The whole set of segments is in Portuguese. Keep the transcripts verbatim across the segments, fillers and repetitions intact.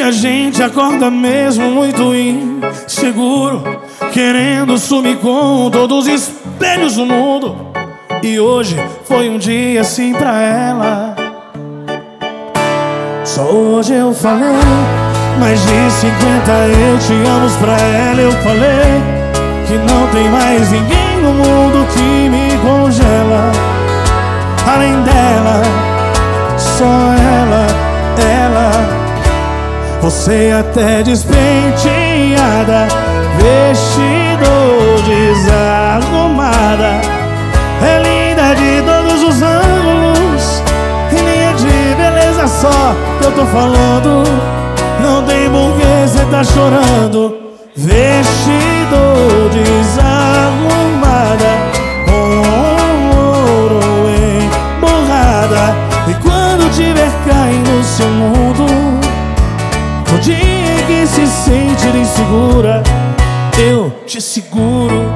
a gente acorda mesmo muito inseguro, querendo sumir com todos os espelhos do mundo. E hoje foi um dia assim pra ela. Só hoje eu falei mais de cinquenta eu te amo pra ela. Eu falei que não tem mais ninguém no mundo que me congela. Além dela, só ela, ela. Você até despenteada, vestido desarrumada, é linda de todos os ângulos, e nem é de beleza só que eu tô falando. Não tem porquê cê tá chorando. Vestido desarrumada, com ouro emborrada. E quando tiver caindo no seu mundo, no dia que se sentir insegura, eu te seguro.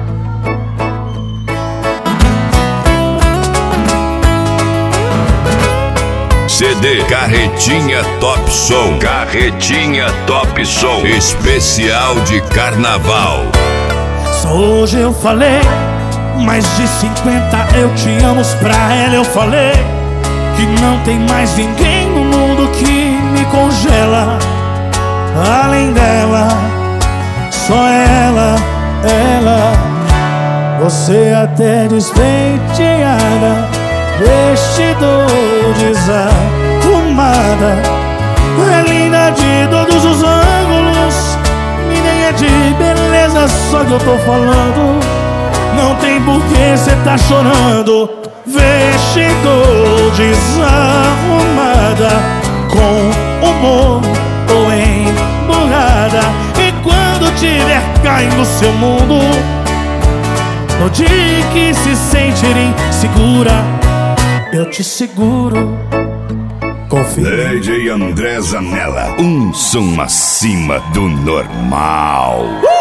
C D Carretinha Top Som. Carretinha Top Som especial de carnaval. Só hoje eu falei mais de cinquenta eu te amo pra ela. Eu falei que não tem mais ninguém no mundo que me congela. Além dela, só ela, ela. Você até despenteada, vestido desarrumada, é linda de todos os ângulos, e nem é de beleza só que eu tô falando. Não tem porquê cê tá chorando. Vestido desarrumada, com humor ou emburrada. E quando tiver caindo no seu mundo, no dia que se sentir insegura, eu te seguro. Confia. D J André Zanella, um som acima do normal.